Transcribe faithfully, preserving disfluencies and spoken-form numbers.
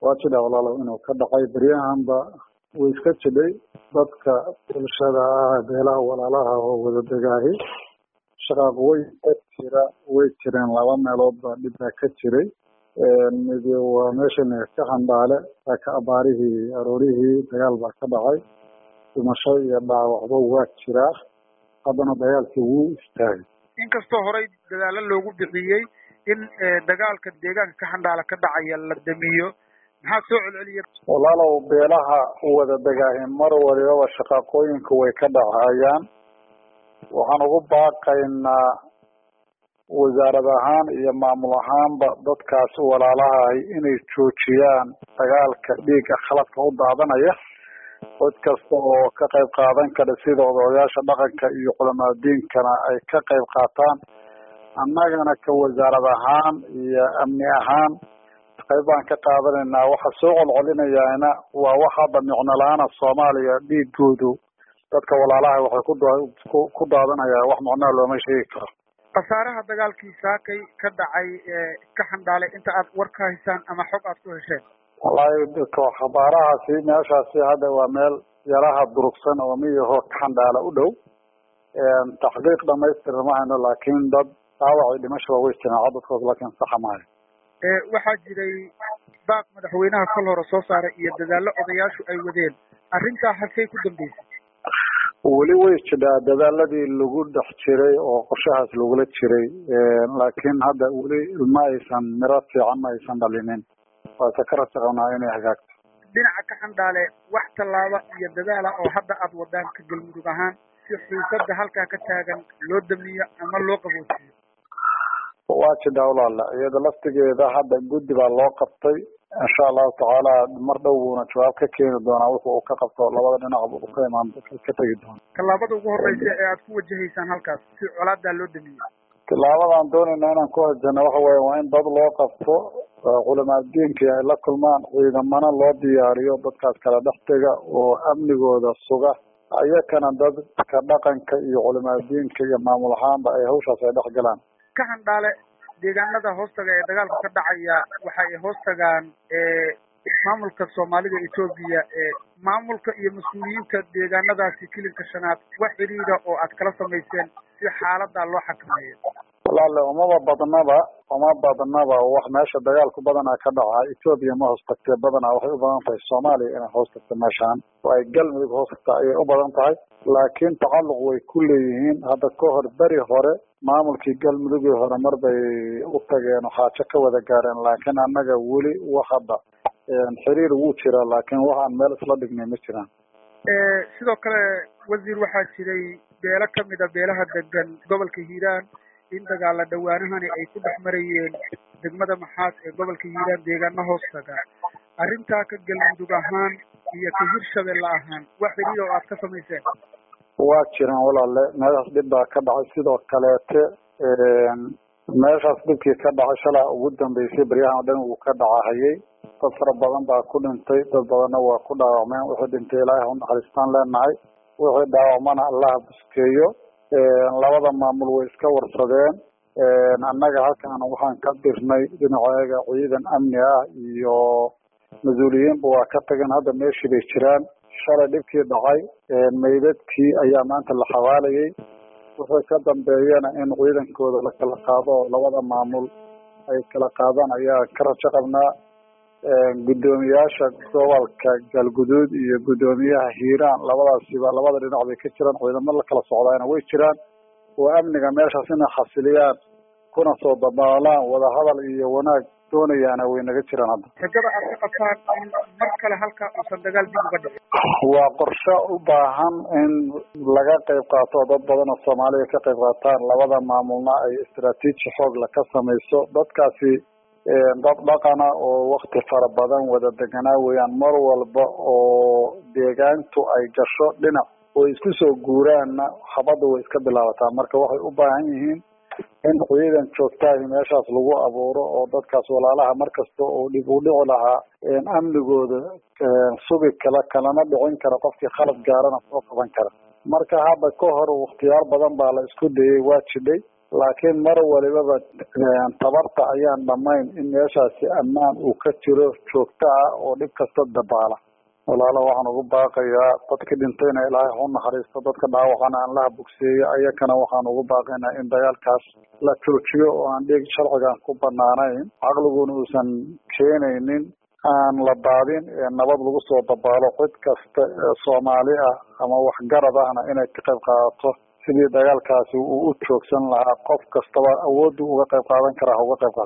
waa jidha walaalow inuu ka dhacay beryahanba way iska jidhay dadka bulshada ah beelaha walaalaha oo wada degaahi shaqaaq way jira way jireen laba meelood baa dhib baa ka jiray mid waa meeshan ka handhaale ka abaarihii aroorihii dagaal baa ka dhacay dhimasho iyo dhaawacba waa jiraa haddana dagaalkii wuu istaagay inkastoo horey dadaalo loogu bixiyey in dagaalka deegaanka ka handhaala ka dhacaya la damiyo maxaa soo celceliya walaalow beelaha wada degaahi mar walibaba shaqaaqooyinka way ka dhacayaan waxaan ugu baaqaynaa wasaarad ahaan iyo maamul ahaanba dadkaas walaalahay inay joojiyaan dagaalka dhiigga khaladka u daadanaya cod kasta oo ka qayb qaadan kara sida odayaasha dhaqanka iyo culamaa diinkana ay ka qayb qaataan annagana ka wasaarad ahaan iyo amni ahaan qayb baan ka qaadanaynaa waxa soo colcolinayaana waa wax hadda micno la-aana soomaaliya dhiigoodu dadka walaalaha waxay ku ku daadanayaan wax macnaha looma sheegi karo khasaaraha dagaalkii saakay ka dhacay ka handhaalay inta aad war ka haysaan ama xog aad ku hesheen wallahi khabaarahaasi meeshaasi hadda waa meel yaraha durugsan oo miyaho ka handhaala u dhow taxqiiq dhamaystir ma hayno laakiin dad dhaawacii dhimashaba way jiraan cadadkood laakiin saxa maayo waxaa jiray baaq madaxweynaha kol hore soo saaray iyo dadaallo odayaashu ay wadeen arrintaa halkay ku dambeysay weli way jidhaa dadaaladii lagu dhex jiray oo qorshahaas lagula jiray laakiin hadda weli ma aysan miro fiican ma aysan dhalinin waase ka rajaqabnaa inay hagaagto dhinaca ka handhaale wax tallaaba iyo dadaala oo hadda aad wadaan ka galmudug ahaan si xiisada halkaa ka taagan loo damiyo ama loo qaboojiyo waa jidhaa walaala iyada laftigeeda hadda guddi baa loo qabtay insha allahu tacaala mar dhow buuna jawaab ka keeni doonaa wuxu uu ka qabto labada dhinacba uu ka imaan ka tegi doona tallaabada ugu horeysa ee aad ku wajahaysaan halkaas si colaadaa loo damiyo tallaabadaan doonayna inaan ku wajahno waxa weya waa in dad loo qabto culamaa diinkii ay la kulmaan ciidamana loo diyaariyo dadkaas kala dhex tega oo amnigooda suga iyakana dadka dhaqanka iyo culamaa diinka iyo maamul ahaanba ay hawshaas ay dhex galaan ka handhaale deegaanada hoostaga ee dagaalka ka dhacaya waxa ay hoos tagaan maamulka soomaalida etoobiya maamulka iyo mas-uuliyiinta deegaanadaasi kilinka shanaad wax xiriira oo aad kala samayseen si xaalada loo xakameeyo walaale umaba badnaba uma badnaba wax meesha dagaalku badanaa ka dhaca etoobiya ma hoos tagtee badanaa waxay u badan tahay soomaaliya inay hoos tagto meeshaan oo ay galmudug hoos tagta ayay u badan tahay laakiin tacalluq way ku leeyihiin hadda ka hor beri hore maamulkii galmudugii hore mar bay u tageen xaajo ka wada gaareen laakiin annaga weli wax hadda xiriir wuu jiraa laakiin waxaan meel isla dhignay ma jiraan sidoo kale wasiir waxaa jiray beelo kamid a beelaha degan gobolka hiiraan in dagaala dhawaanahani ay ku dhex marayeen degmada maxaas ee gobolka hiiraan deegaana hoos taga arrintaa ka galmudug ahaan iyo ka hirshabelle ahaan wax xiriir oo aad ka samayseen waa jiraan walaale meeshaas dhib baa ka dhacay sidoo kaleete meeshaas dhibkii ka dhacay shalaa ugu dambeysay beryahan o dhan uu ka dhacahayay dad fara badan baa ku dhintay dad badanna waa ku dhaawacmeen wixii dhintay ilaahay unaxariistaan leenahay wixii dhaawacmana allaha buskeeyo labada maamul way iska warsadeen annaga halkan waxaan ka dirnay dhinaceega ciidan amni ah iyo mas-uuliyiinba waa ka tageen hadda meeshii bay jiraan shalay dhibkii dhacay meydadkii ayaa maanta la xawaalayay wixii ka dambeeyana in ciidankooda la kala qaado oo labada maamul ay kala qaadaan ayaa ka rajo qabnaa guddoomiyaasha gobolka galguduud iyo guddoomiyaha hiiraan labadaasiba labada dhinac bay ka jiraan ciidamo la kala socdaana way jiraan oo amniga meeshaas inay xasiliyaan kuna soo dabaalaan wadahadal iyo wanaag doonayaana way naga jiraan hadda rajada aad ka qabtaan in mar kale halka uusan dagaal dib uga dhicin waa qorshe u baahan in laga qayb qaato dad badan oo soomaaliya ka qayb qaataan labada maamulna ay istaraatiiji xoog la ka samayso dadkaasi dad dhaqana oo wakti fara badan wada deganaa weeyaan mar walba oo deegaantu ay gasho dhinac oo isku soo guuraanna habadda way iska bilaabataa marka waxay u baahan yihiin in ciidan joogtaahi meeshaas lagu abuuro oo dadkaas walaalaha markasta oo dhib u dhici lahaa amnigooda sugi kala kalana dhicin kara qofkii khalad gaarana soo qaban kara marka hadda ka hor wakhtiyaal badan baa la isku dayay waa jidhay laakiin mar walibaba tabarta ayaan dhamayn in meeshaasi ammaan uu ka jiro joogto ah oo dhib kasta dabaala. walaalo waxaan ugu baaqayaa dadka dhintayna ilaahay ha u naxariisto, dadka dhaawacana aan laha bogseeyo, ayakana waxaan ugu baaqaynaa in dagaalkaas la joojiyo oo aan dhig sharcigan ku banaanayn, caqliguna uusan keenaynin, aan la daadin ee nabad lagu soo dabaalo. cid kasta ee Soomaali ah ama waxgarad ahna inay ka qayb qaadato sidii dagaalkaasi uu u joogsan lahaa. qof kastaba awood uga qayb qaadan karaa uga qayb